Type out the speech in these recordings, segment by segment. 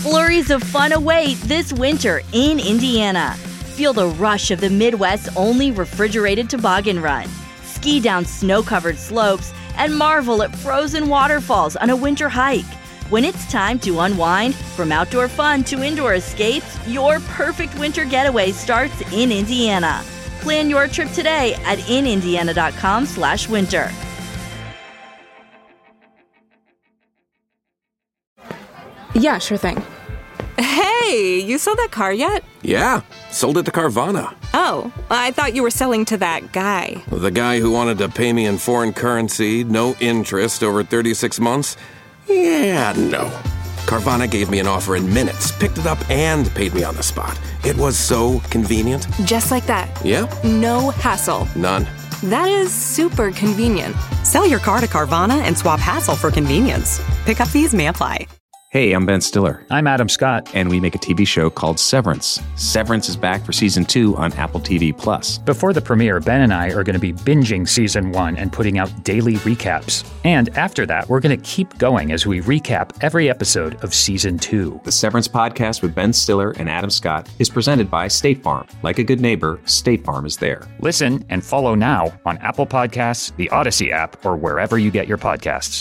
Flurries of fun await this winter in Indiana. Feel the rush of the Midwest's only refrigerated toboggan run. Ski down snow-covered slopes and marvel at frozen waterfalls on a winter hike. When it's time to unwind, from outdoor fun to indoor escapes, your perfect winter getaway starts in Indiana. Plan your trip today at inindiana.com/winter. Yeah, sure thing. Hey, you sold that car yet? Yeah, sold it to Carvana. Oh, I thought you were selling to that guy. The guy who wanted to pay me in foreign currency, no interest, over 36 months? Yeah, no. Carvana gave me an offer in minutes, picked it up, and paid me on the spot. It was so convenient. Just like that. Yeah? No hassle. None. That is super convenient. Sell your car to Carvana and swap hassle for convenience. Pickup fees may apply. Hey, I'm Ben Stiller. I'm Adam Scott. And we make a TV show called Severance. Severance is back for Season 2 on Apple TV+. Before the premiere, Ben and I are going to be binging Season 1 and putting out daily recaps. And after that, we're going to keep going as we recap every episode of Season 2. The Severance podcast with Ben Stiller and Adam Scott is presented by State Farm. Like a good neighbor, State Farm is there. Listen and follow now on Apple Podcasts, the Odyssey app, or wherever you get your podcasts.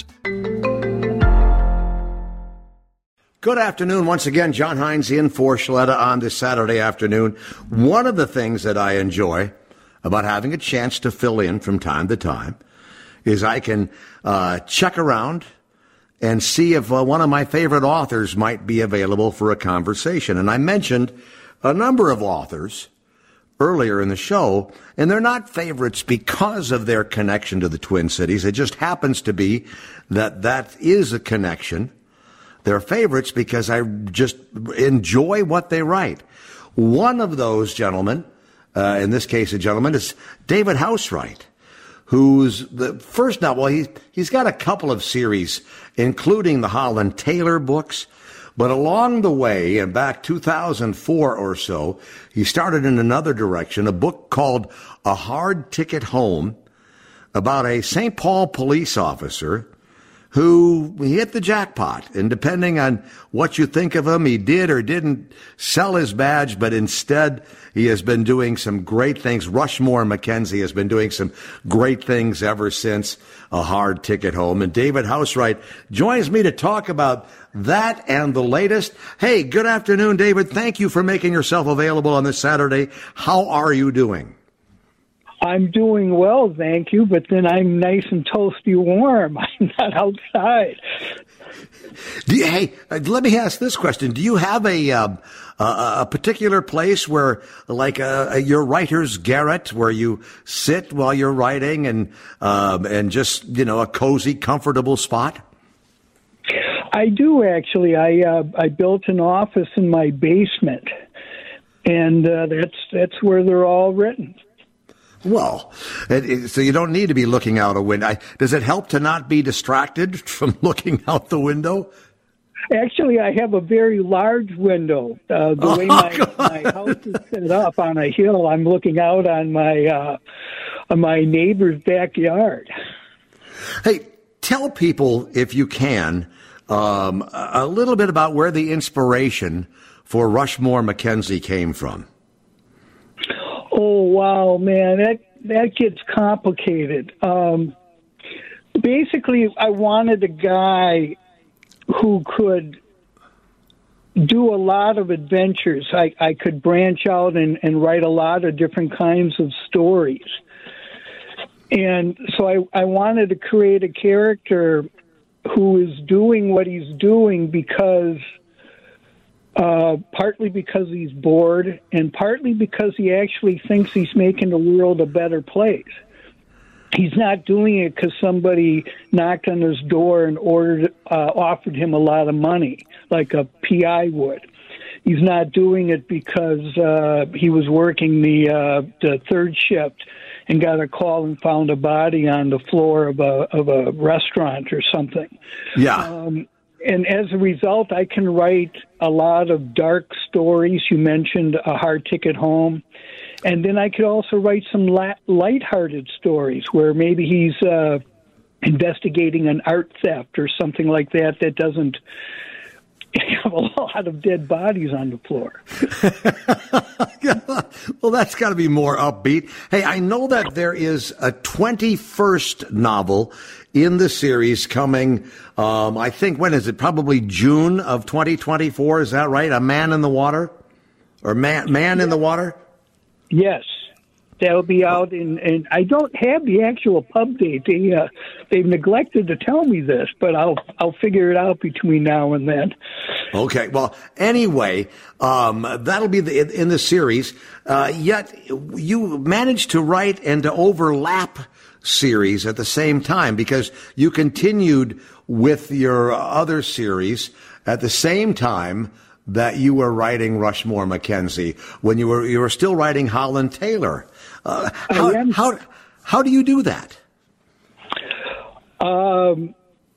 Good afternoon. Once again, John Hines in for Shaletta on this Saturday afternoon. One of the things that I enjoy about having a chance to fill in from time to time is I can check around and see if one of my favorite authors might be available for a conversation. And I mentioned a number of authors earlier in the show, and they're not favorites because of their connection to the Twin Cities. It just happens to be that is a connection. They're favorites because I just enjoy what they write. One of those gentlemen, in this case a gentleman, is David Housewright, who's the first novel. He's got a couple of series, including the Holland Taylor books. But along the way, in back 2004 or so, he started in another direction, a book called A Hard Ticket Home, about a St. Paul police officer who hit the jackpot. And depending on what you think of him, he did or didn't sell his badge, but instead he has been doing some great things. Rushmore Mackenzie has been doing some great things ever since A Hard Ticket Home. And David Housewright joins me to talk about that and the latest. Hey, good afternoon, David. Thank you for making yourself available on this Saturday. How are you doing? I'm doing well, thank you, but then I'm nice and toasty warm. I'm not outside. Hey, let me ask this question. Do you have a particular place where, like your writer's garret, where you sit while you're writing and just, a cozy, comfortable spot? I do, actually. I built an office in my basement, and that's where they're all written. Well, so you don't need to be looking out a window. Does it help to not be distracted from looking out the window? Actually, I have a very large window. The way my house is set up on a hill, I'm looking out on my neighbor's backyard. Hey, tell people, if you can, a little bit about where the inspiration for Rushmore Mackenzie came from. Oh, wow, man, that gets complicated. Basically, I wanted a guy who could do a lot of adventures. I could branch out and write a lot of different kinds of stories. And so I wanted to create a character who is doing what he's doing because partly because he's bored, and partly because he actually thinks he's making the world a better place. He's not doing it because somebody knocked on his door and offered him a lot of money, like a PI would. He's not doing it because he was working the third shift and got a call and found a body on the floor of a restaurant or something. Yeah. And as a result, I can write a lot of dark stories. You mentioned A Hard Ticket Home. And then I could also write some lighthearted stories where maybe he's investigating an art theft or something like that doesn't You have a lot of dead bodies on the floor. Well, that's got to be more upbeat. Hey, I know that there is a 21st novel in the series coming, I think, when is it? Probably June of 2024. Is that right? A Man in the Water? Or Man in the Water? Yes. That'll be out and I don't have the actual pub date. They've neglected to tell me this, but I'll figure it out between now and then. Okay. Well, anyway, that'll be in the series. Yet you managed to write and to overlap series at the same time because you continued with your other series at the same time that you were writing Rushmore Mackenzie when you were still writing Holland Taylor. How do you do that? Well,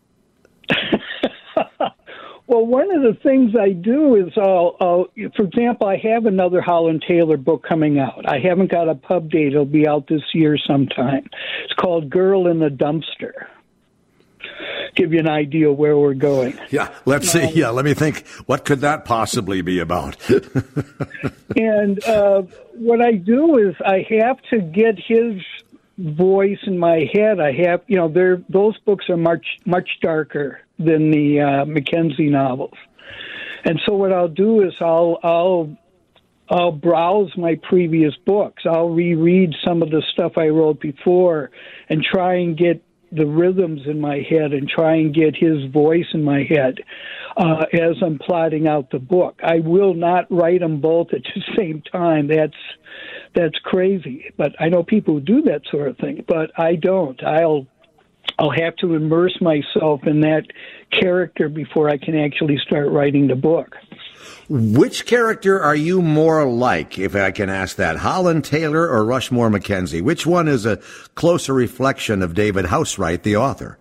one of the things I do is for example, I have another Holland Taylor book coming out. I haven't got a pub date. It'll be out this year sometime. It's called Girl in the Dumpster. Give you an idea where we're going. Yeah, let's see. Yeah, let me think. What could that possibly be about? And what I do is I have to get his voice in my head. I have, those books are much darker than the Mackenzie novels. And so what I'll do is I'll browse my previous books. I'll reread some of the stuff I wrote before and try and get the rhythms in my head and try and get his voice in my head as I'm plotting out the book. I will not write them both at the same time. That's crazy. But I know people who do that sort of thing, but I don't. I'll have to immerse myself in that character before I can actually start writing the book. Which character are you more like, if I can ask that? Holland Taylor or Rushmore Mackenzie? Which one is a closer reflection of David Housewright, the author?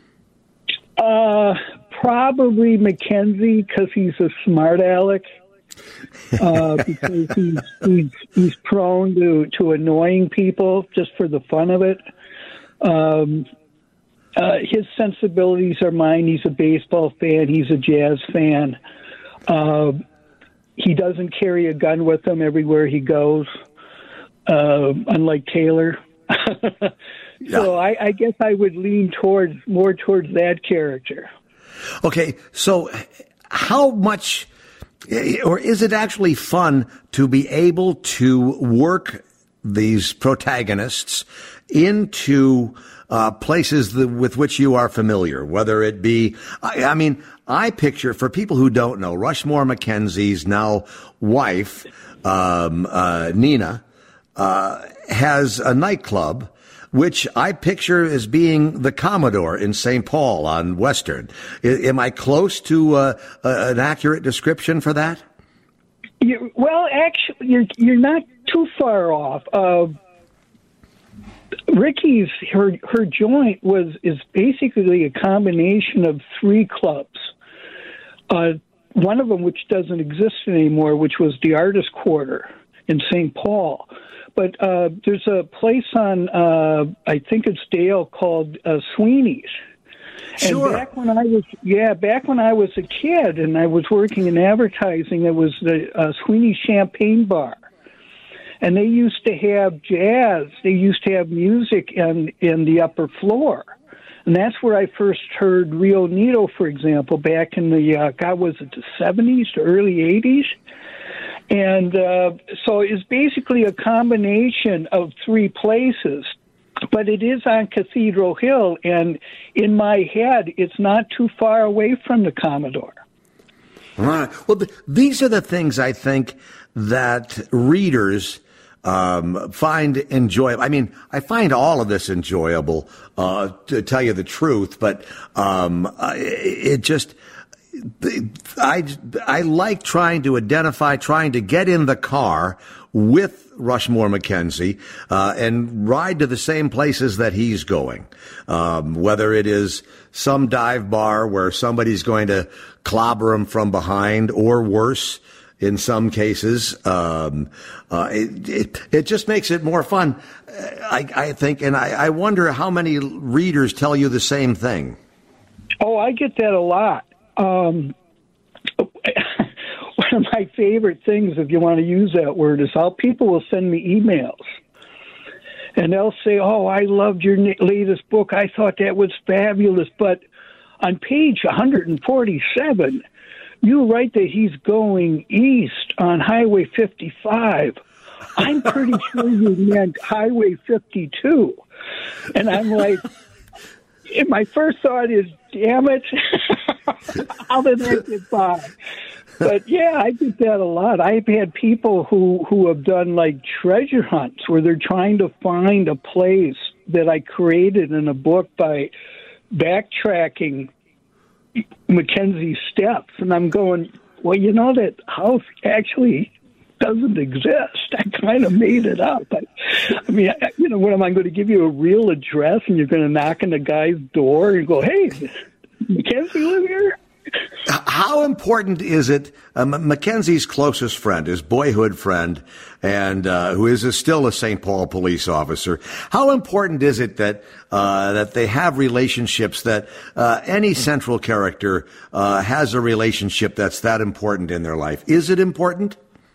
Probably Mackenzie, because he's a smart aleck. Because he's prone to annoying people just for the fun of it. His sensibilities are mine. He's a baseball fan. He's a jazz fan. He doesn't carry a gun with him everywhere he goes, unlike Taylor. So I guess I would lean more towards that character. Okay, so how much, or is it actually fun to be able to work these protagonists into places with which you are familiar, whether it be, I picture, for people who don't know, Rushmore Mackenzie's now wife, Nina, has a nightclub, which I picture as being the Commodore in St. Paul on Western. Am I close to an accurate description for that? Well, actually, you're not too far off. Ricky's her joint is basically a combination of three clubs. One of them, which doesn't exist anymore, which was the Artist Quarter in St. Paul. But there's a place on, I think it's Dale, called Sweeney's. Sure. And back when I was a kid and I was working in advertising, there was the Sweeney's Champagne Bar. And they used to have jazz. They used to have music in the upper floor. And that's where I first heard Rio Nito, for example, back in the, was it the 70s to early 80s? And so it's basically a combination of three places. But it is on Cathedral Hill, and in my head, it's not too far away from the Commodore. All right. Well, these are the things I think that readers find enjoyable. I mean, I find all of this enjoyable, to tell you the truth, but it just... I like trying to get in the car with Rushmore Mackenzie and ride to the same places that he's going, whether it is some dive bar where somebody's going to clobber him from behind, or worse in some cases. It just makes it more fun, I think, and I wonder how many readers tell you the same thing. Oh, I get that a lot. one of my favorite things, if you want to use that word, is how people will send me emails. And they'll say, oh, I loved your latest book. I thought that was fabulous. But on page 147, you write that he's going east on Highway 55. I'm pretty sure you meant Highway 52. And I'm like, and my first thought is, damn it, how did that get by? But yeah, I get that a lot. I've had people who have done like treasure hunts where they're trying to find a place that I created in a book by backtracking Mackenzie's steps. And I'm going, well, you know, that house actually doesn't exist. I kind of made it up. I mean, you know, what am I going to give you a real address and you're going to knock on the guy's door and go, hey, Mackenzie live here? How important is it, Mackenzie's closest friend, his boyhood friend, and who is still a St. Paul police officer, how important is it that that they have relationships, that any central character has a relationship that's that important in their life? Is it important?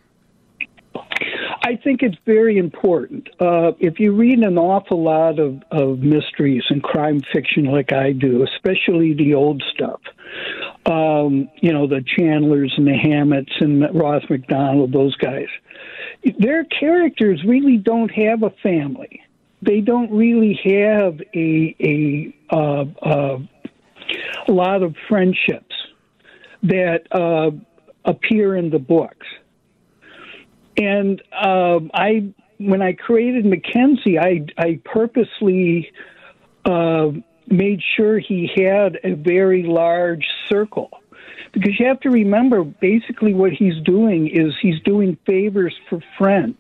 I think it's very important. If you read an awful lot of mysteries and crime fiction like I do, especially the old stuff, you know, the Chandlers and the Hammets and Ross MacDonald, those guys, their characters really don't have a family. They don't really have a lot of friendships that appear in the books. And when I created Mackenzie, I purposely made sure he had a very large circle. Because you have to remember, basically what he's doing is he's doing favors for friends.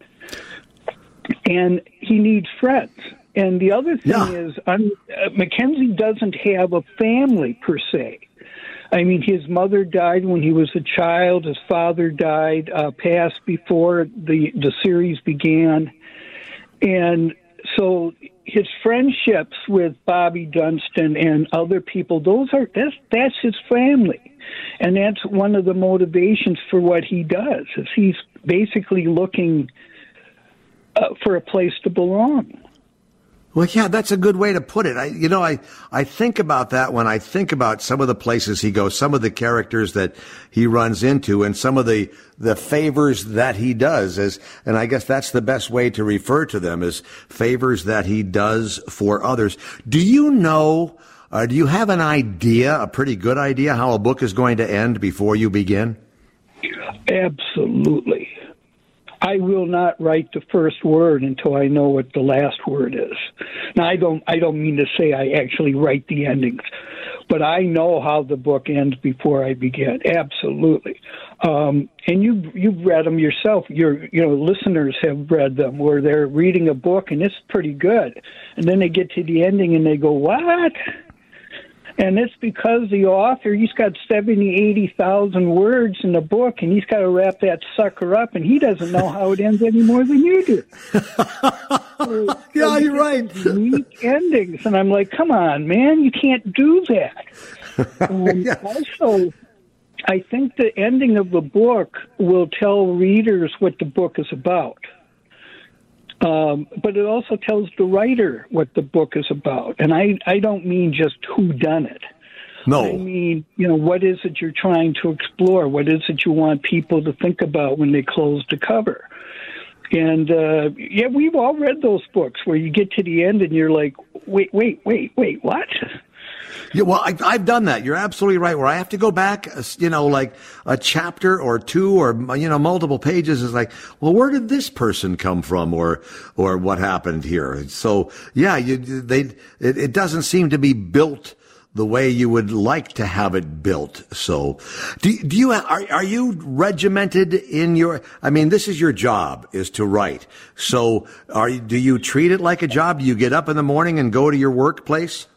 And he needs friends. And the other thing is, Mackenzie doesn't have a family per se. I mean, his mother died when he was a child. His father died, passed before the series began. And so his friendships with Bobby Dunstan and other people, that's his family. And that's one of the motivations for what he does, is he's basically looking for a place to belong. Well, yeah, that's a good way to put it. I think about that when I think about some of the places he goes, some of the characters that he runs into, and some of the favors that he does. And I guess that's the best way to refer to them, as favors that he does for others. Do you know, do you have an idea, a pretty good idea, how a book is going to end before you begin? Absolutely. I will not write the first word until I know what the last word is. Now, I don't mean to say I actually write the endings, but I know how the book ends before I begin. Absolutely. And you've read them yourself. Your listeners have read them, where they're reading a book and it's pretty good, and then they get to the ending and they go, "What?" And it's because the author, he's got 70, 80,000 words in the book, and he's got to wrap that sucker up, and he doesn't know how it ends any more than you do. Yeah, you're right. Neat endings. And I'm like, come on, man, you can't do that. Yeah. Also, I think the ending of the book will tell readers what the book is about. But it also tells the writer what the book is about. And I don't mean just who done it. No. I mean, what is it you're trying to explore? What is it you want people to think about when they close the cover? And, we've all read those books where you get to the end and you're like, wait, what? Yeah, well, I've done that. You're absolutely right. Where I have to go back, like a chapter or two, or multiple pages, is like, well, where did this person come from, or what happened here? So yeah, it doesn't seem to be built the way you would like to have it built. So, are you regimented in your? I mean, this is your job, is to write. So, do you treat it like a job? Do you get up in the morning and go to your workplace?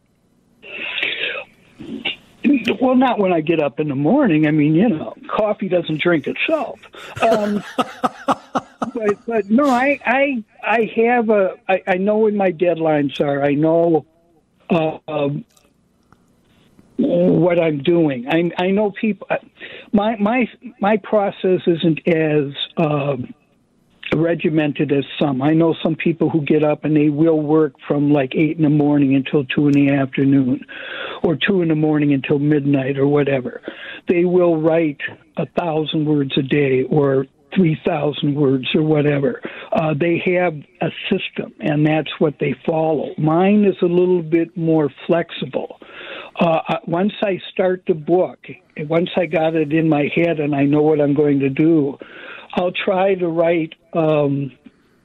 Well, not when I get up in the morning. I mean, coffee doesn't drink itself. But no, I have I know what my deadlines are. I know what I'm doing. I know people. my process isn't as regimented as some. I know some people who get up and they will work from like 8 in the morning until 2 in the afternoon, or 2 in the morning until midnight, or whatever. They will write 1,000 words a day, or 3,000 words, or whatever. They have a system, and that's what they follow. Mine is a little bit more flexible. Once I start the book, once I got it in my head and I know what I'm going to do, I'll try to write, $5,000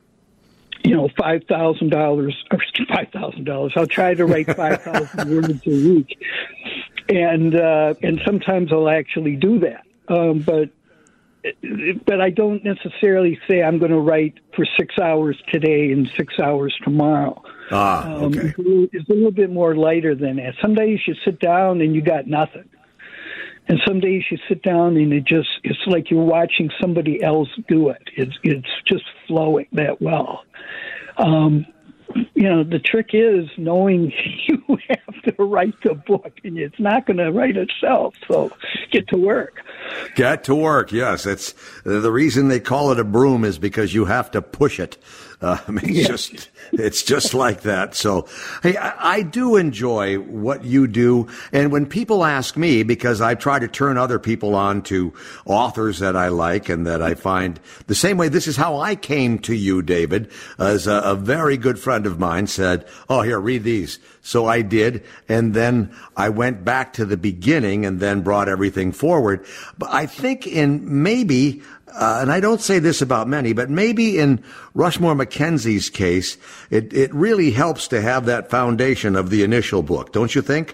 or $5,000. I'll try to write 5,000 words a week, and sometimes I'll actually do that. But I don't necessarily say I'm going to write for 6 hours today and 6 hours tomorrow. Okay. It's a little bit more lighter than that. Some days you sit down and you got nothing. And some days you sit down and it's like you're watching somebody else do it. It's just flowing that well. The trick is knowing you have to write the book, and it's not going to write itself. So get to work. Get to work, yes. It's the reason they call it a broom is because you have to push it. It's just like that. So, hey, I do enjoy what you do. And when people ask me, because I try to turn other people on to authors that I like and that I find the same way, this is how I came to you, David, as a very good friend of mine said, oh, here, read these. So I did. And then I went back to the beginning and then brought everything forward. But I think in maybe, and I don't say this about many, but maybe in Rushmore Mackenzie's case, it really helps to have that foundation of the initial book, don't you think?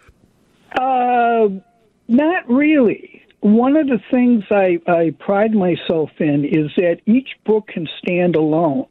Not really. One of the things I pride myself in is that each book can stand alone.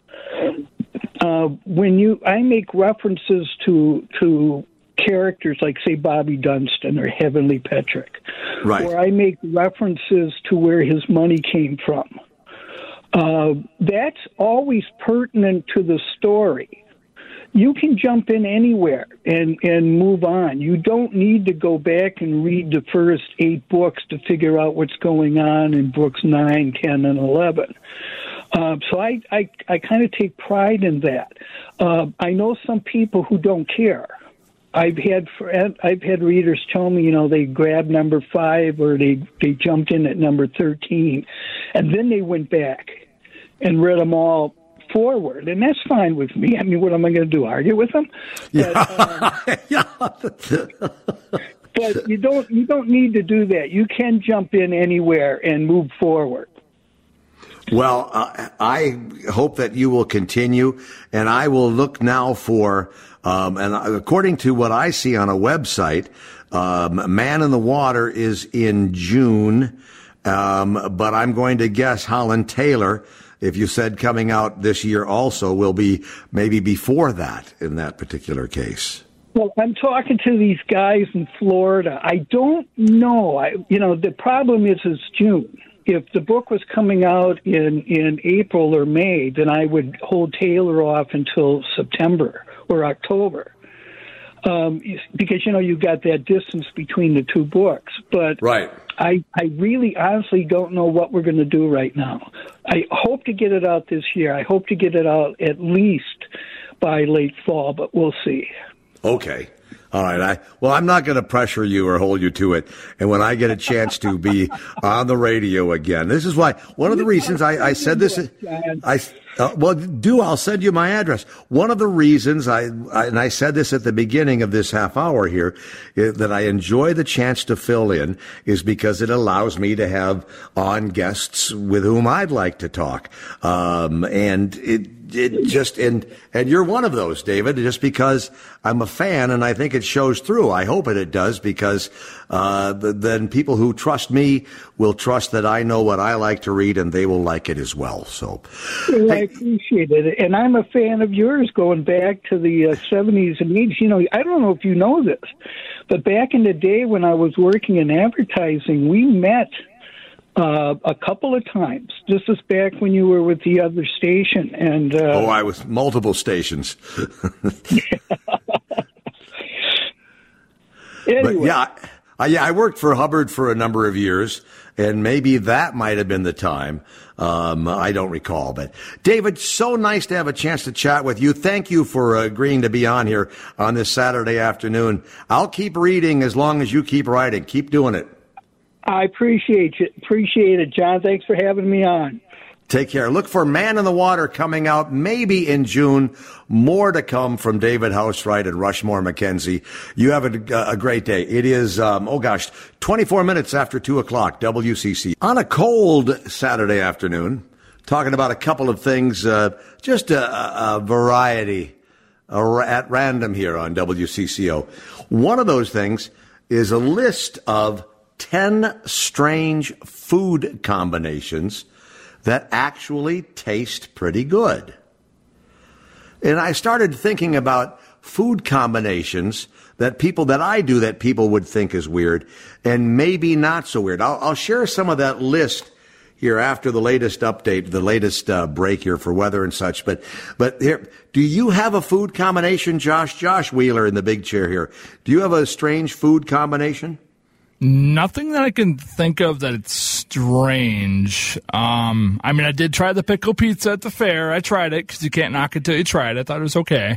I make references to characters like, say, Bobby Dunstan or Heavenly Petrick, right, or I make references to where his money came from. That's always pertinent to the story. You can jump in anywhere and move on. You don't need to go back and read the first 8 books to figure out what's going on in books 9, 10, and 11. So I kind of take pride in that. I know some people who don't care. I've had readers tell me, they grabbed number 5 or they jumped in at number 13, and then they went back and read them all forward, and that's fine with me. I mean, what am I going to do? Argue with them? But you don't need to do that. You can jump in anywhere and move forward. Well, I hope that you will continue, and I will look now for, and according to what I see on a website, Man in the Water is in June, but I'm going to guess Holland Taylor, if you said coming out this year also, will be maybe before that in that particular case. Well, I'm talking to these guys in Florida. I don't know. The problem is June. If the book was coming out in April or May, then I would hold Taylor off until September or October. Because, you've got that distance between the 2 books. But right. I really honestly don't know what we're going to do right now. I hope to get it out this year. I hope to get it out at least by late fall, but we'll see. Okay. All right. I'm not going to pressure you or hold you to it. And when I get a chance to be on the radio again, this is why one of the reasons I said this. I'll send you my address. One of the reasons I said this at the beginning of this half hour here, that I enjoy the chance to fill in is because it allows me to have on guests with whom I'd like to talk. And you're one of those, David, just because I'm a fan and I think it shows through. I hope it does, because then people who trust me will trust that I know what I like to read, and they will like it as well. So, I appreciate it, and I'm a fan of yours going back to the 70s and 80s. I don't know if you know this, but back in the day when I was working in advertising, we met a couple of times. This is back when you were with the other station, and I was multiple stations. Anyway. But yeah, I worked for Hubbard for a number of years, and maybe that might have been the time. I don't recall. But, David, so nice to have a chance to chat with you. Thank you for agreeing to be on here on this Saturday afternoon. I'll keep reading as long as you keep writing. Keep doing it. I appreciate it, John. Thanks for having me on. Take care. Look for Man in the Water coming out maybe in June. More to come from David Housewright and Rushmore McKenzie. You have a great day. It is, 24 minutes after 2 o'clock, WCC. On a cold Saturday afternoon, talking about a couple of things, just a variety at random here on WCCO. One of those things is a list of 10 strange food combinations that actually taste pretty good. And I started thinking about food combinations that people would think is weird and maybe not so weird. I'll share some of that list here after the latest update, the latest break here for weather and such. But here, do you have a food combination, Josh? Josh Wheeler in the big chair here. Do you have a strange food combination? Nothing that I can think of that it's strange. I did try the pickle pizza at the fair. I tried it because you can't knock it till you try it. I thought it was okay.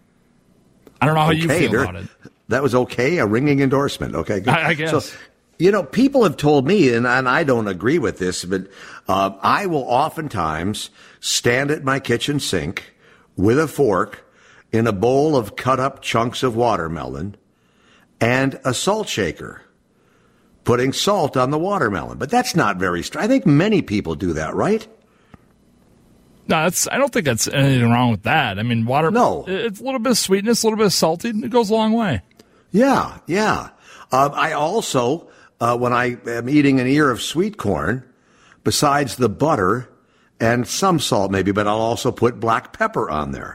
I don't know how you feel about it. That was okay? A ringing endorsement. Okay, good. I guess. So, people have told me, and I don't agree with this, but I will oftentimes stand at my kitchen sink with a fork in a bowl of cut-up chunks of watermelon and a salt shaker, putting salt on the watermelon. But that's not very strange. I think many people do that, right? No, I don't think that's anything wrong with that. I mean, No. It's a little bit of sweetness, a little bit of salty, and it goes a long way. Yeah. I also, when I am eating an ear of sweet corn, besides the butter and some salt maybe, but I'll also put black pepper on there.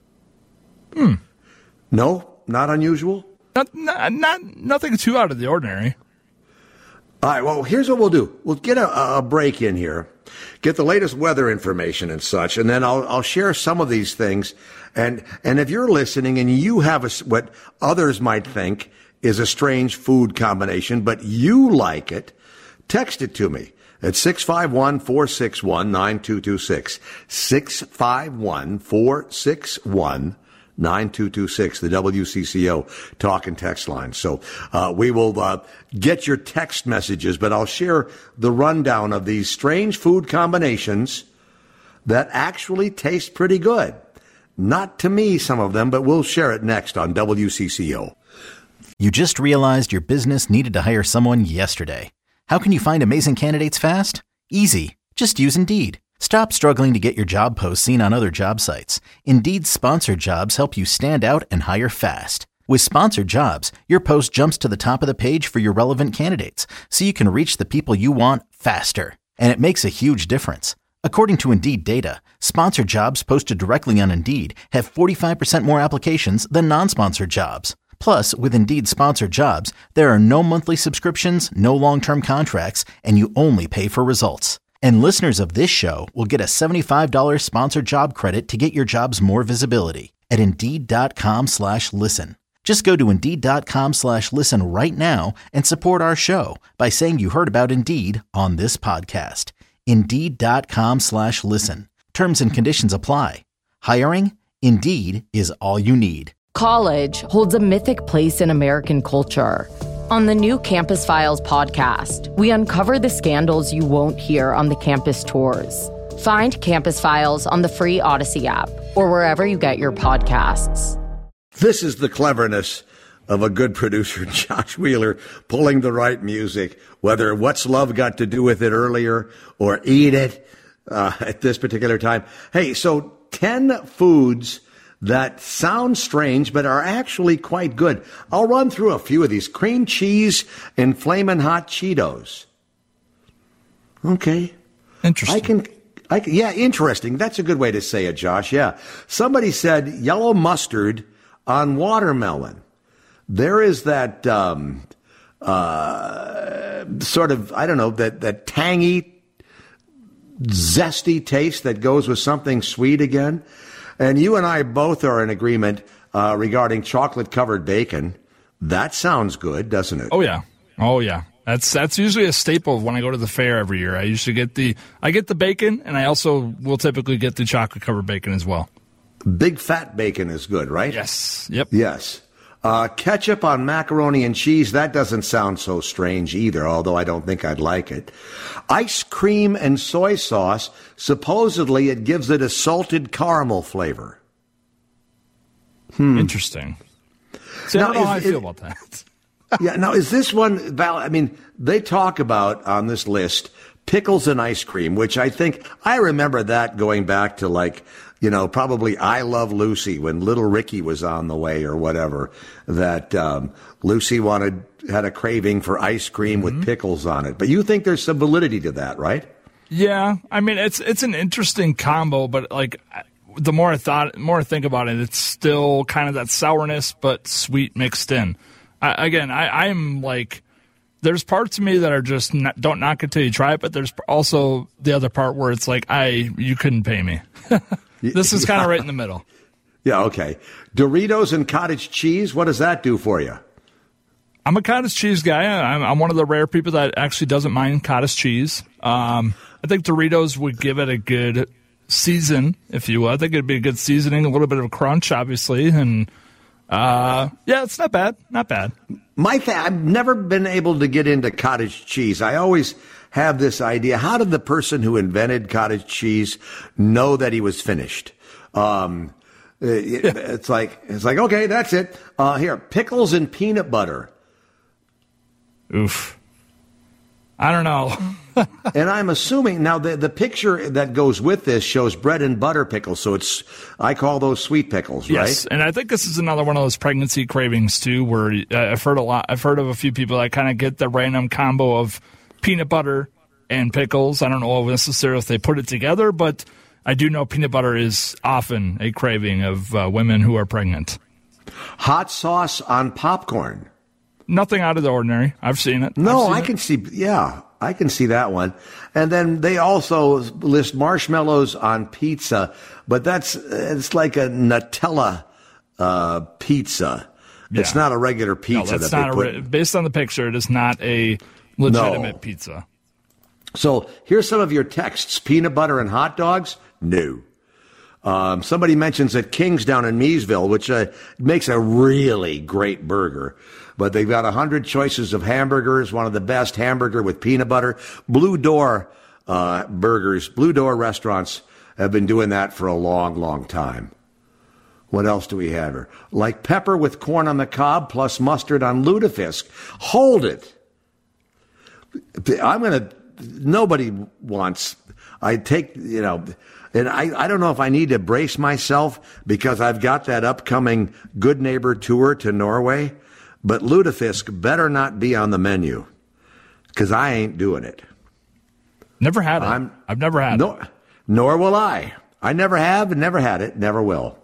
No? Not unusual? Nothing too out of the ordinary. All right, well, here's what we'll do. We'll get a break in here, get the latest weather information and such, and then I'll share some of these things. And if you're listening and you have what others might think is a strange food combination, but you like it, text it to me at 651-461-9226. 651-461-9226. 9226, the WCCO talk and text line. So we will get your text messages, but I'll share the rundown of these strange food combinations that actually taste pretty good. Not to me, some of them, but we'll share it next on WCCO. You just realized your business needed to hire someone yesterday. How can you find amazing candidates fast? Easy. Just use Indeed. Stop struggling to get your job posts seen on other job sites. Indeed's sponsored jobs help you stand out and hire fast. With sponsored jobs, your post jumps to the top of the page for your relevant candidates, so you can reach the people you want faster. And it makes a huge difference. According to Indeed data, sponsored jobs posted directly on Indeed have 45% more applications than non-sponsored jobs. Plus, with Indeed sponsored jobs, there are no monthly subscriptions, no long-term contracts, and you only pay for results. And listeners of this show will get a $75 sponsored job credit to get your jobs more visibility at Indeed.com/listen. Just go to Indeed.com/listen right now and support our show by saying you heard about Indeed on this podcast. Indeed.com/listen. Terms and conditions apply. Hiring? Indeed is all you need. College holds a mythic place in American culture. On the new Campus Files podcast, we uncover the scandals you won't hear on the campus tours. Find Campus Files on the free Odyssey app or wherever you get your podcasts. This is the cleverness of a good producer, Josh Wheeler, pulling the right music, whether What's Love Got to Do with It earlier or Eat It at this particular time. Hey, so 10 foods that sound strange but are actually quite good. I'll run through a few of these. Cream cheese and Flamin' Hot Cheetos. Okay. Interesting. Yeah, interesting. That's a good way to say it, Josh. Yeah. Somebody said yellow mustard on watermelon. There is that sort of, I don't know, that tangy, zesty taste that goes with something sweet again. And you and I both are in agreement regarding chocolate-covered bacon. That sounds good, doesn't it? Oh, yeah. Oh yeah, that's usually a staple when I go to the fair every year. I usually get the bacon, and I also will typically get the chocolate covered bacon as well. Big fat bacon is good, right? Yes. Yep. Yes. Ketchup on macaroni and cheese, that doesn't sound so strange either, although I don't think I'd like it. Ice cream and soy sauce, supposedly it gives it a salted caramel flavor. Interesting. See, I don't know how I feel about that. Yeah, now is this one valid? I mean, they talk about on this list pickles and ice cream, which I remember that going back to probably I Love Lucy when little Ricky was on the way or whatever, that Lucy had a craving for ice cream with pickles on it. But you think there's some validity to that, right? Yeah, I mean it's an interesting combo, but the more I think about it, it's still kind of that sourness but sweet mixed in. I'm like, there's parts of me that are just don't knock it till you try it, but there's also the other part where it's like you couldn't pay me. This is kind of right in the middle. Yeah, okay. Doritos and cottage cheese, what does that do for you? I'm a cottage cheese guy. I'm one of the rare people that actually doesn't mind cottage cheese. I think Doritos would give it a good season, if you will. I think it'd be a good seasoning, a little bit of a crunch, obviously, and it's not bad. Not bad. I've never been able to get into cottage cheese. I always have this idea. How did the person who invented cottage cheese know that he was finished? It's like, okay, that's it. Here, pickles and peanut butter. Oof. I don't know. And I'm assuming now the picture that goes with this shows bread and butter pickles, so I call those sweet pickles, right? Yes, and I think this is another one of those pregnancy cravings too, where I've heard of a few people that kind of get the random combo of peanut butter and pickles. I don't know necessarily if they put it together, but I do know peanut butter is often a craving of women who are pregnant. Hot sauce on popcorn. Nothing out of the ordinary. I've seen it. No, I can see. Yeah, I can see that one. And then they also list marshmallows on pizza, but it's like a Nutella pizza. Yeah. It's not a regular pizza. No, that's not based on the picture. It is not a legitimate pizza. So here's some of your texts: peanut butter and hot dogs. No. Somebody mentions at King's down in Meesville, which makes a really great burger. But they've got 100 choices of hamburgers, one of the best, hamburger with peanut butter. Blue Door burgers, Blue Door restaurants have been doing that for a long, long time. What else do we have here? Like pepper with corn on the cob plus mustard on lutefisk. Hold it. Nobody wants, and I don't know if I need to brace myself because I've got that upcoming Good Neighbor tour to Norway, but lutefisk better not be on the menu because I ain't doing it. Never had it. I've never had it. Nor will I. I never have and never had it, never will.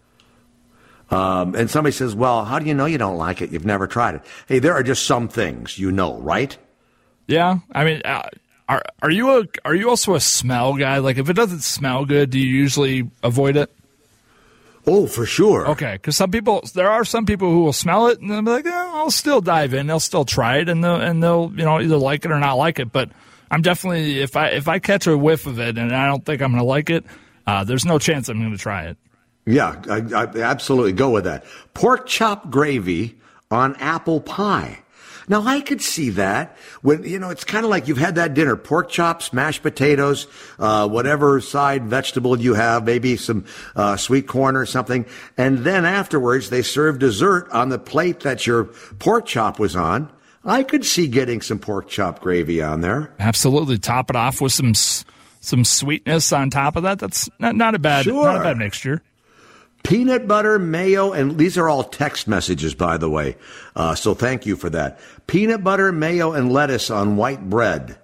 And somebody says, well, how do you know you don't like it? You've never tried it. Hey, there are just some things you know, right? Yeah. I mean, are you also a smell guy? Like, if it doesn't smell good, do you usually avoid it? Oh, for sure. Okay, because there are some people who will smell it and they'll be like, I'll still dive in. They'll still try it and they'll either like it or not like it. But I'm definitely, if I catch a whiff of it and I don't think I'm going to like it, there's no chance I'm going to try it. Yeah, I absolutely go with that. Pork chop gravy on apple pie. Now, I could see that when, it's kind of like you've had that dinner, pork chops, mashed potatoes, whatever side vegetable you have, maybe some sweet corn or something. And then afterwards, they serve dessert on the plate that your pork chop was on. I could see getting some pork chop gravy on there. Absolutely. Top it off with some sweetness on top of that. That's not a bad mixture. Peanut butter, mayo, and these are all text messages, by the way, so thank you for that. Peanut butter, mayo, and lettuce on white bread.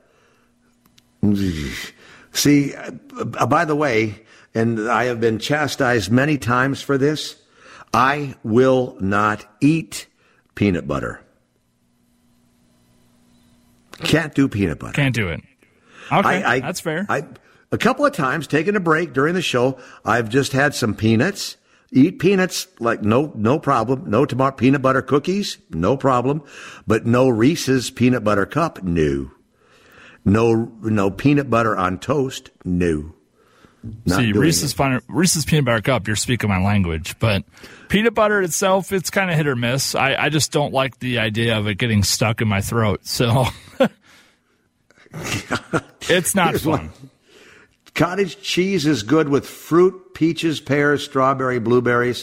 See, by the way, and I have been chastised many times for this, I will not eat peanut butter. Can't do peanut butter. Can't do it. Okay, that's fair. A couple of times, taking a break during the show, I've just had some peanuts, Eat peanuts, like no problem. No peanut butter cookies, no problem. But no Reese's peanut butter cup, no. No peanut butter on toast, no. See, Reese's peanut butter cup, you're speaking my language. But peanut butter itself, it's kind of hit or miss. I just don't like the idea of it getting stuck in my throat. So it's not fun. Cottage cheese is good with fruit, peaches, pears, strawberry, blueberries.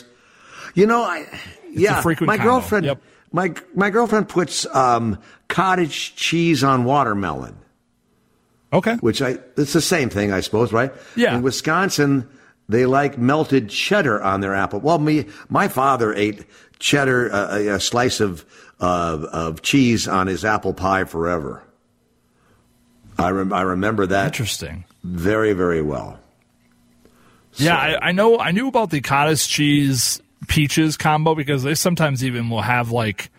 My girlfriend. Yep. My girlfriend puts cottage cheese on watermelon. Okay. It's the same thing, I suppose, right? Yeah. In Wisconsin, they like melted cheddar on their apple. Well, my father ate cheddar, a slice of cheese on his apple pie forever. I remember that. Interesting. Very, very well. Yeah, I know. I knew about the cottage cheese peaches combo because they sometimes even will have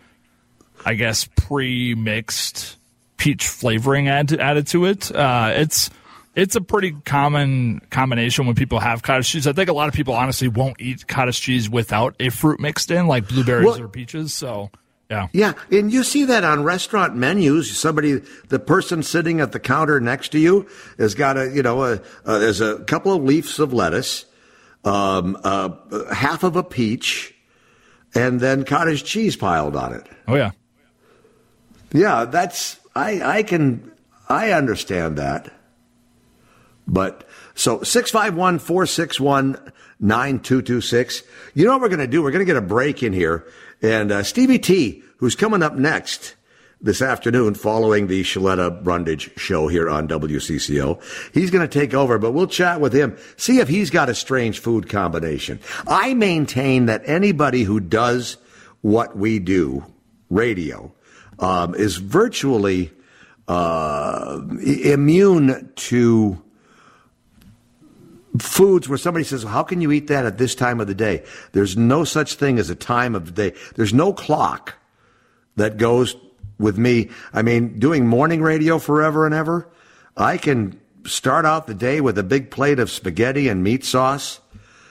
pre-mixed peach flavoring added to it. It's a pretty common combination when people have cottage cheese. I think a lot of people honestly won't eat cottage cheese without a fruit mixed in, like blueberries or peaches. So. Yeah. Yeah, and you see that on restaurant menus. The person sitting at the counter next to you has got there's a couple of leaves of lettuce, half of a peach, and then cottage cheese piled on it. Oh yeah. Yeah, I understand that. But so 651-461-9226. You know what we're going to do? We're going to get a break in here. And Stevie T, who's coming up next this afternoon following the Shaletta Brundage show here on WCCO, he's going to take over, but we'll chat with him, see if he's got a strange food combination. I maintain that anybody who does what we do, radio, is virtually immune to foods where somebody says, how can you eat that at this time of the day? There's no such thing as a time of the day. There's no clock that goes with me. I mean, doing morning radio forever and ever, I can start out the day with a big plate of spaghetti and meat sauce,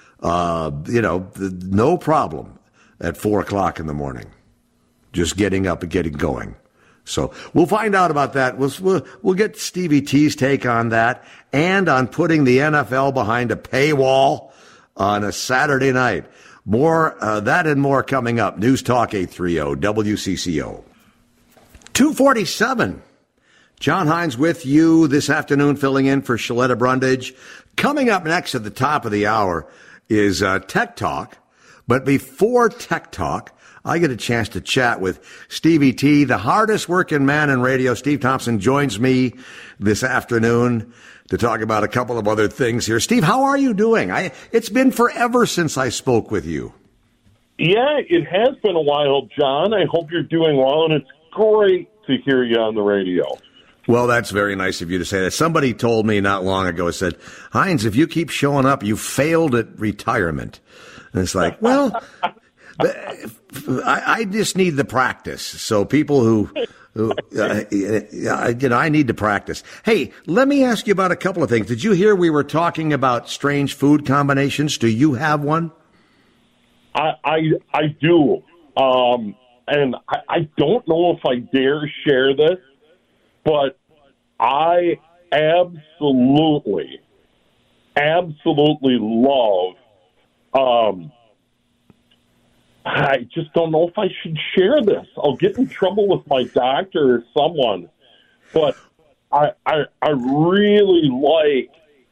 no problem at 4 o'clock in the morning. Just getting up and getting going. So we'll find out about that. We'll get Stevie T's take on that and on putting the NFL behind a paywall on a Saturday night. More that and more coming up. News Talk 830 WCCO. 2:47. John Hines with you this afternoon, filling in for Shaletta Brundage. Coming up next at the top of the hour is Tech Talk. But before Tech Talk, I get a chance to chat with Stevie T, the hardest working man in radio. Steve Thompson joins me this afternoon to talk about a couple of other things here. Steve, how are you doing? It's been forever since I spoke with you. Yeah, it has been a while, John. I hope you're doing well, and it's great to hear you on the radio. Well, that's very nice of you to say that. Somebody told me not long ago, said, Hines, if you keep showing up, you failed at retirement. And it's like, well, I just need the practice. So people who I need to practice. Hey, let me ask you about a couple of things. Did you hear we were talking about strange food combinations? Do you have one? I do. And I don't know if I dare share this, but I absolutely love I just don't know if I should share this. I'll get in trouble with my doctor or someone. But I really like,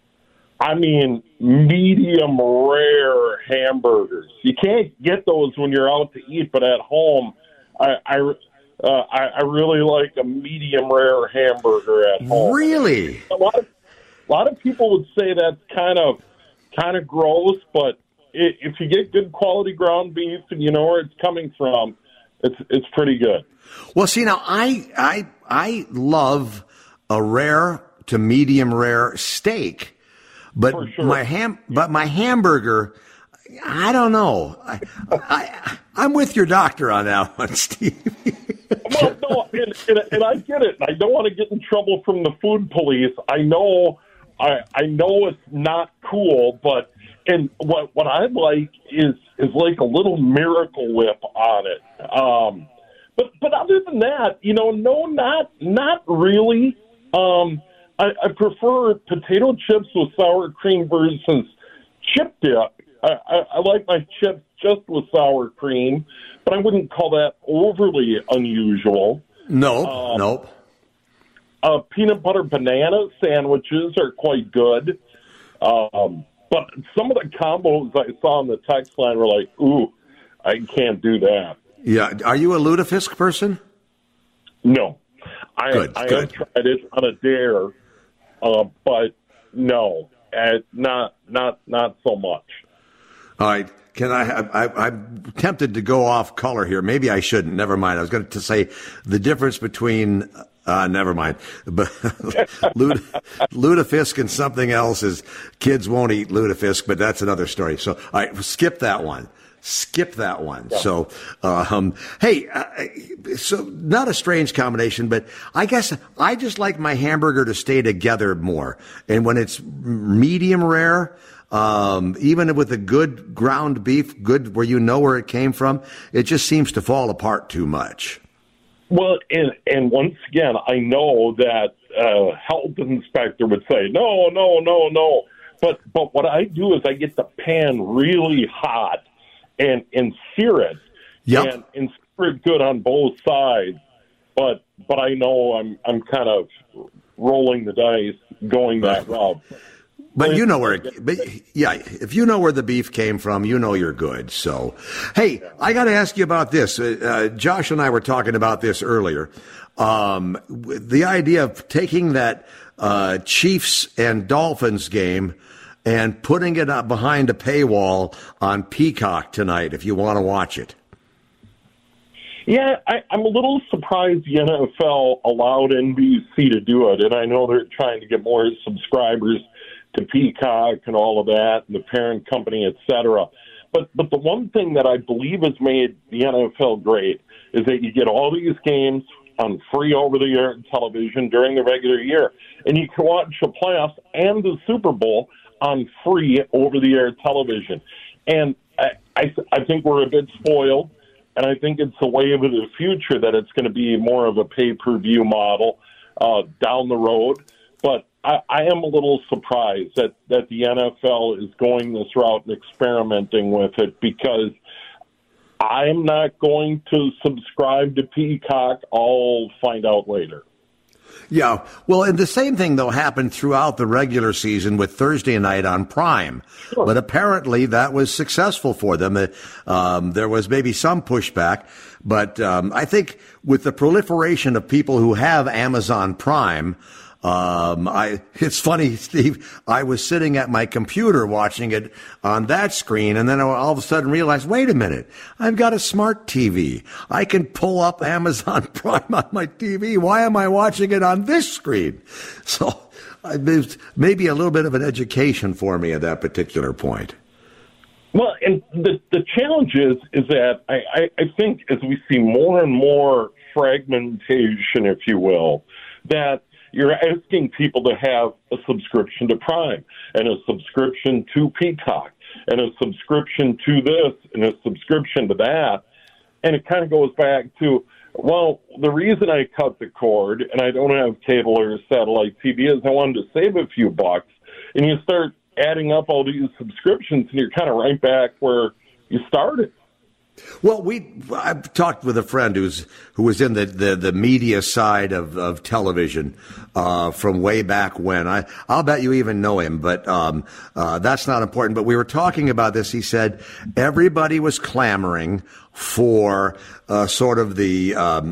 medium rare hamburgers. You can't get those when you're out to eat, but at home, I really like a medium rare hamburger at home. Really? A lot of people would say that's kind of gross, but if you get good quality ground beef and you know where it's coming from, it's pretty good. Well, see, now I love a rare to medium rare steak, but sure. my hamburger, I don't know. I'm with your doctor on that one, Steve. Well, no, and I get it. I don't want to get in trouble from the food police. I know I know it's not cool, but and what I like is like a little Miracle Whip on it. But other than that, no, not really. I prefer potato chips with sour cream versus chip dip. I like my chips just with sour cream, but I wouldn't call that overly unusual. Nope. Peanut butter banana sandwiches are quite good. But some of the combos I saw on the text line were like, ooh, I can't do that. Yeah. Are you a lutefisk person? No. I Good. have tried it on a dare, but no, not so much. All right. I'm tempted to go off color here. Maybe I shouldn't. Never mind. I was going to say the difference between never mind. But lutefisk and something else is kids won't eat lutefisk, but that's another story. So, all right, skip that one. Yeah. So, hey, so not a strange combination, but I guess I just like my hamburger to stay together more. And when it's medium rare, even with a good ground beef, good where you know where it came from, it just seems to fall apart too much. Well, and once again, I know that health inspector would say, no. But what I do is I get the pan really hot and sear it. Yep. And sear it good on both sides. But I know I'm kind of rolling the dice going that route. But you know if you know where the beef came from, you know you're good. So, hey, I got to ask you about this. Josh and I were talking about this earlier. The idea of taking that Chiefs and Dolphins game and putting it up behind a paywall on Peacock tonight if you want to watch it. Yeah, I'm a little surprised the NFL allowed NBC to do it, and I know they're trying to get more subscribers to Peacock and all of that, and the parent company, et cetera. But the one thing that I believe has made the NFL great is that you get all these games on free over-the-air television during the regular year, and you can watch the playoffs and the Super Bowl on free over-the-air television. And I think we're a bit spoiled, and I think it's a wave of the future that it's going to be more of a pay-per-view model down the road. But I am a little surprised that the NFL is going this route and experimenting with it, because I'm not going to subscribe to Peacock. I'll find out later. Yeah, well, and the same thing, though, happened throughout the regular season with Thursday night on Prime. Sure. But apparently that was successful for them. There was maybe some pushback, but I think with the proliferation of people who have Amazon Prime, it's funny, Steve, I was sitting at my computer watching it on that screen, and then I all of a sudden realized, wait a minute, I've got a smart TV. I can pull up Amazon Prime on my TV. Why am I watching it on this screen? So there's maybe a little bit of an education for me at that particular point. Well, and the challenge is that I think as we see more and more fragmentation, if you will, that you're asking people to have a subscription to Prime and a subscription to Peacock and a subscription to this and a subscription to that. And it kind of goes back to, well, the reason I cut the cord and I don't have cable or satellite TV is I wanted to save a few bucks. And you start adding up all these subscriptions and you're kind of right back where you started. Well, I've talked with a friend who was in the media side of television from way back when. I'll bet you even know him, but that's not important. But we were talking about this. He said everybody was clamoring for sort of the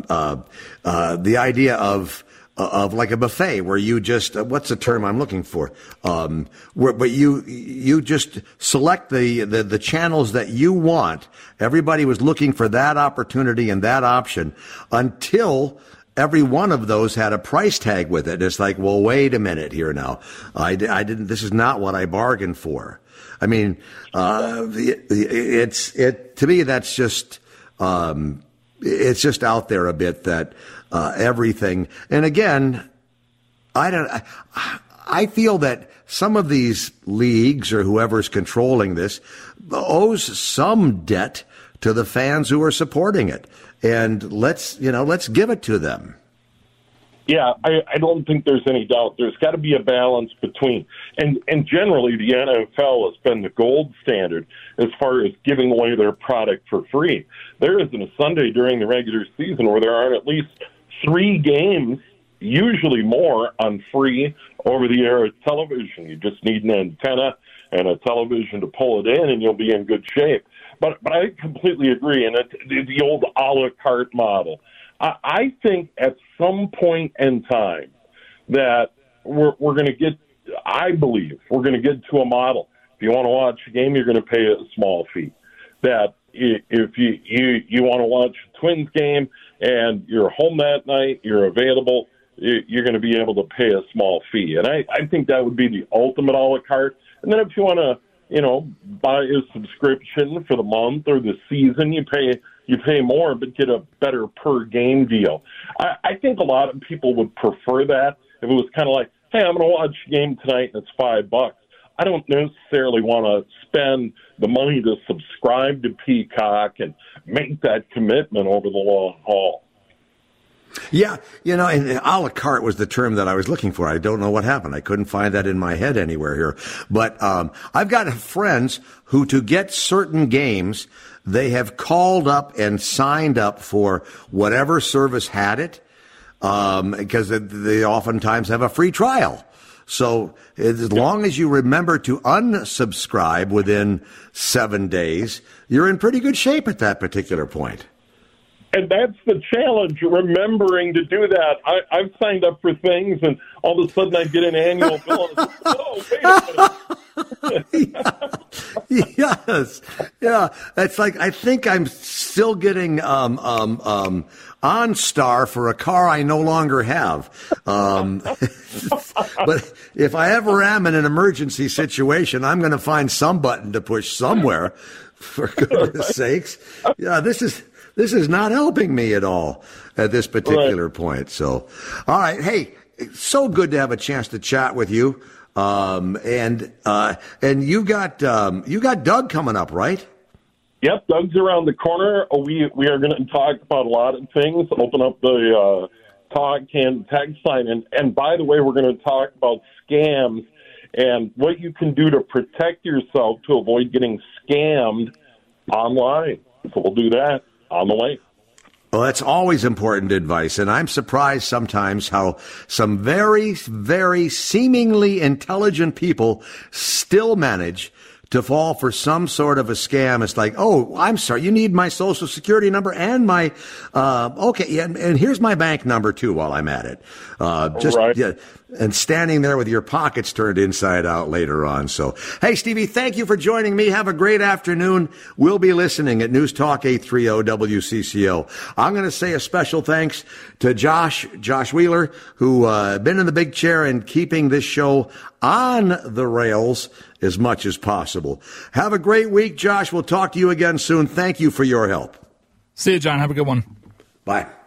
idea of like a buffet where you just what's the term I'm looking for? But you just select the channels that you want. Everybody was looking for that opportunity and that option until every one of those had a price tag with it. It's like, well, wait a minute here now. I didn't. This is not what I bargained for. I mean, to me that's just it's just out there a bit that. Everything. And again, I I feel that some of these leagues or whoever's controlling this owes some debt to the fans who are supporting it. And let's give it to them. Yeah, I don't think there's any doubt. There's got to be a balance between, and generally the NFL has been the gold standard as far as giving away their product for free. There isn't a Sunday during the regular season where there aren't at least 3 games, usually more, on free over-the-air television. You just need an antenna and a television to pull it in, and you'll be in good shape. But I completely agree, and the old a la carte model. I think at some point in time that we're going to get, I believe, we're going to get to a model. If you want to watch a game, you're going to pay a small fee. That if you want to watch a Twins game and you're home that night, you're available, you're going to be able to pay a small fee. And I think that would be the ultimate a la carte. And then if you want to, buy a subscription for the month or the season, you pay more, but get a better per game deal. I think a lot of people would prefer that if it was kind of like, hey, I'm going to watch a game tonight and it's $5. I don't necessarily want to spend the money to subscribe to Peacock and make that commitment over the long haul. Yeah, and a la carte was the term that I was looking for. I don't know what happened. I couldn't find that in my head anywhere here. But I've got friends who, to get certain games, they have called up and signed up for whatever service had it, because they oftentimes have a free trial. So as long as you remember to unsubscribe within 7 days, you're in pretty good shape at that particular point. And that's the challenge, remembering to do that. I've signed up for things, and all of a sudden I get an annual bill, and it's like, oh, wait a minute. Yes. Yeah. It's like, I think I'm still getting OnStar for a car I no longer have. But if I ever am in an emergency situation, I'm going to find some button to push somewhere, for goodness sakes. Yeah, this is not helping me at all at this particular point. So, all right. Hey, it's so good to have a chance to chat with you. And you got Doug coming up, right? Yep. Doug's around the corner. We are going to talk about a lot of things, open up the, talk and text line. And by the way, we're going to talk about scams and what you can do to protect yourself to avoid getting scammed online. So we'll do that on the way. Well, that's always important advice, and I'm surprised sometimes how some very, very seemingly intelligent people still manage to fall for some sort of a scam. It's like, oh, I'm sorry, you need my social security number and my, okay, and here's my bank number too while I'm at it. Yeah, and standing there with your pockets turned inside out later on. So, hey, Stevie, thank you for joining me. Have a great afternoon. We'll be listening at News Talk 830 WCCO. I'm going to say a special thanks to Josh Wheeler, who been in the big chair and keeping this show on the rails as much as possible. Have a great week, Josh. We'll talk to you again soon. Thank you for your help. See you, John. Have a good one. Bye.